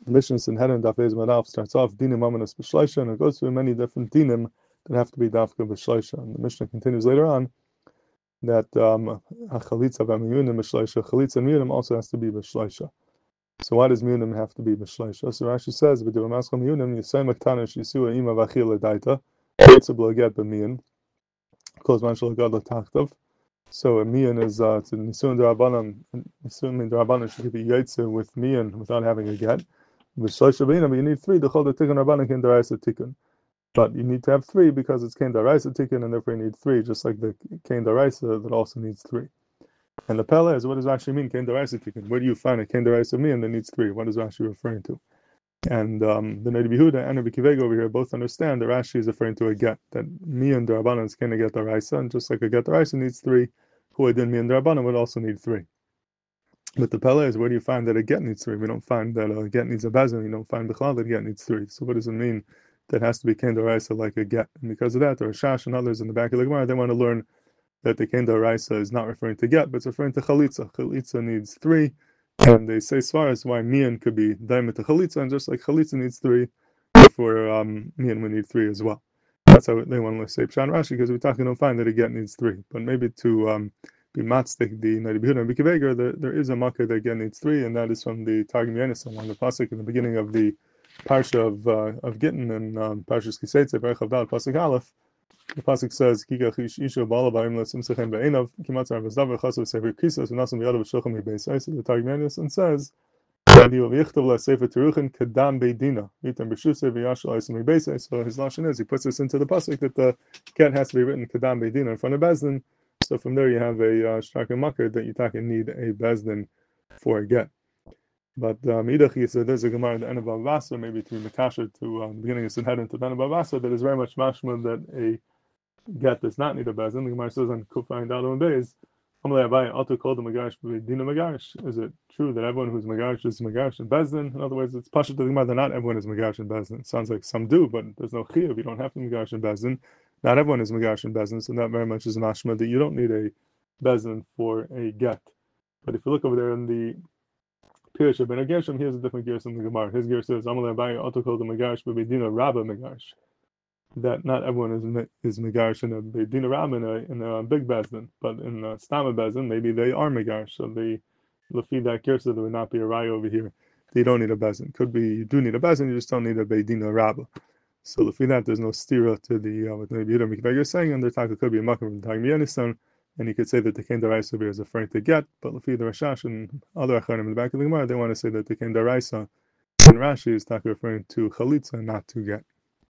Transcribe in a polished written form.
Mishnah Sanhedrin Daf Beis Madaf starts off dinim amanas b'shleisha, and it goes through many different dinim that have to be dafka b'shleisha. And the Mishnah continues later on that hachalitza v'amiyunim b'shleisha, chalitza and miyunim also has to be b'shleisha. So why does miyunim have to be b'shleisha? So Rashi says, "V'divamascha miyunim yisay maktana shiyisua ima v'achil ledaita yitzab get b'miyun kol zman shel gad l'tachtav." So a miyun is it's a nisun d'Rabbanan. Nisun d'Rabbanan should be yaitze with miyun without having a get. But you need three. The chol tikkun rabbanan ken daraisa tikkun. But you need to have three because it's ken daraisa tikkun, and therefore you need three, just like the ken daraisa that also needs three. And the pella is, what does Rashi mean ken daraisa tikkun? Where do you find a ken daraisa miyun that needs three? What is Rashi referring to? And the Nadi Yehuda and Rabbi Kivega over here both understand that Rashi is referring to a get, that miyun darabanan is ken get daraisa, and just like a get daraisa needs three, who adin miyun darabanan would also need three. But the pella is, where do you find that a get needs three? We don't find that a get needs a bezin. You don't find b'chlal that a get needs three. So what does it mean that has to be ken d'oraisa like a get? And because of that, there are Shash and others in the back of the Gemara, they want to learn that the ken d'oraisa is not referring to get, but it's referring to chalitza. Chalitza needs three, and they say svaras why mian could be daimah to chalitza, and just like chalitza needs three, therefore mian would need three as well. That's how they want to say Pshan Rashi, because we're talking, don't find that a get needs three. But maybe to be matzdik the Nadi Yehuda and Bikeveger, there is a makkah that again needs three, and that is from the Targum Yonasan on the pasuk in the beginning of the parsha of Gittin and Parshas Kiseitze Berach Avdal pasuk Aleph. The pasuk says, "Kikach isha bala ba'im lesimsechem be'enav kimatzar v'zdav v'chasav sefer kisas v'nasam v'yadav v'shochem v'beisai." So the Targum Yonasan says, "And he will yichtav le'sefer teruchin kedam beidina mitam b'shusay v'yashal isim v'beisai." So his lashon is, he puts this into the pasuk that the get has to be written kedam beidina in front of Bezdin. So from there you have a shtarka makar that you need a bezdin for a get. But Idach, so there's a Gemara at the end of Avasa, maybe to Makasha to the beginning of Sanhedrin to the end of Avasa, that is very much mashma that a get does not need a bezdin. The Gemara says on Kufa and Dalu and Beis, Amalei Abai also called the Megarish Dina Megarish. Is it true that everyone who's Megarish is Megarish and bezdin? In other words, it's Pasha to the Gemara that not everyone is Megarish and bezdin. It sounds like some do, but there's no chiyuv. You don't have to Megarish and bezdin. Not everyone is Megarish and bezdin, so that very much is mashma that you don't need a bezdin for a get. But if you look over there in the Pirush of Ben Gershom, here's a different Gershom in the Gemara. His Gershom says, Amalei Abai also called the Megarish Bedina Rabba Megarish. That not everyone is Megarish in a Bedina Rabba in a big bezdin, but in a Stama bezdin, maybe they are Megarish. So the Lafi that Gershom, there would not be a raya over here. They don't need a bezdin. Could be you do need a bezdin, you just don't need a Bedina Rabba. So lefina that there's no stira to the what the Yehuda Mikveg is saying, and the taka could be a makkah from the Targum Yonasan, and you could say that the ken daraisa is referring to get, but lefina the Rashash and other acharim in the back of the Gemara, they want to say that the ken daraisa in Rashi is taka referring to chalitza, not to get.